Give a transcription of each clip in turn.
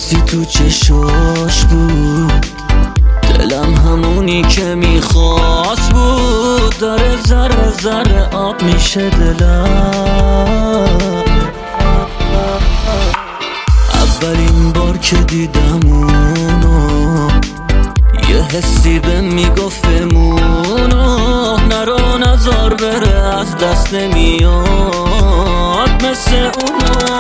رفتی تو چشاش بود، دلم همونی که میخواست بود. داره ذره ذره آب میشه دلم. اولین بار که دیدم اونو، یه حسی به میگفت بمونو، نرو نزار بره از دست نمیاد مثل اونو.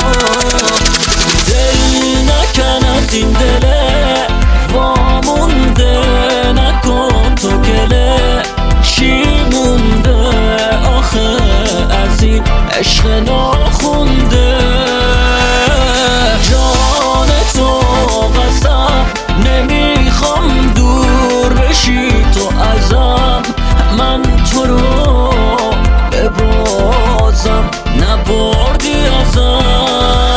دل نکن از این دله وامونده، نکن تو گله. چی مونده آخه از این عشق ناخونده؟ جان تو قسم نمیخوام دور بشی تو ازم، من تو رو ببازم نبردی ازم.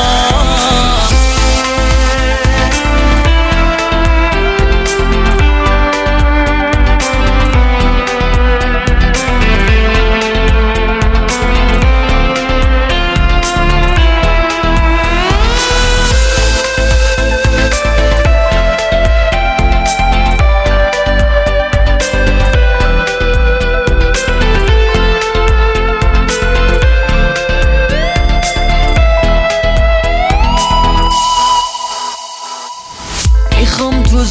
میخوام تو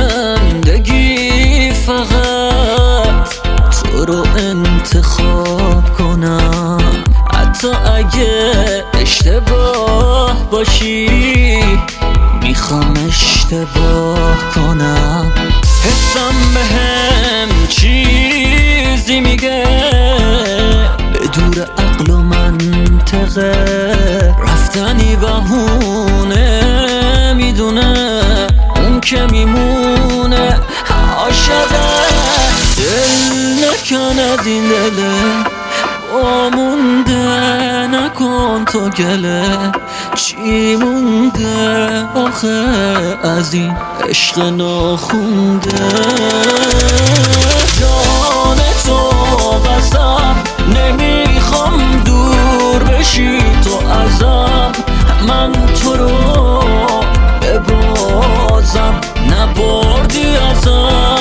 زندگی فقط تو رو انتخاب کنم، حتی اگه اشتباه باشی میخوام اشتباه کنم. حسم بهم چیزی میگه به دور عقل و منطقه، رفتنی بهونه میدونه اون که میمونه عاشقه. دل نکن از این دله وامونده، نکن تو گله. چی مونده آخه از این عشق ناخونده؟ جان تو قسم نمیخوام دور بشی تو ازم، من تو رو ببازم نبردی ازم.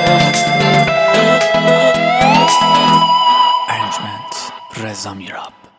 رضا میراب.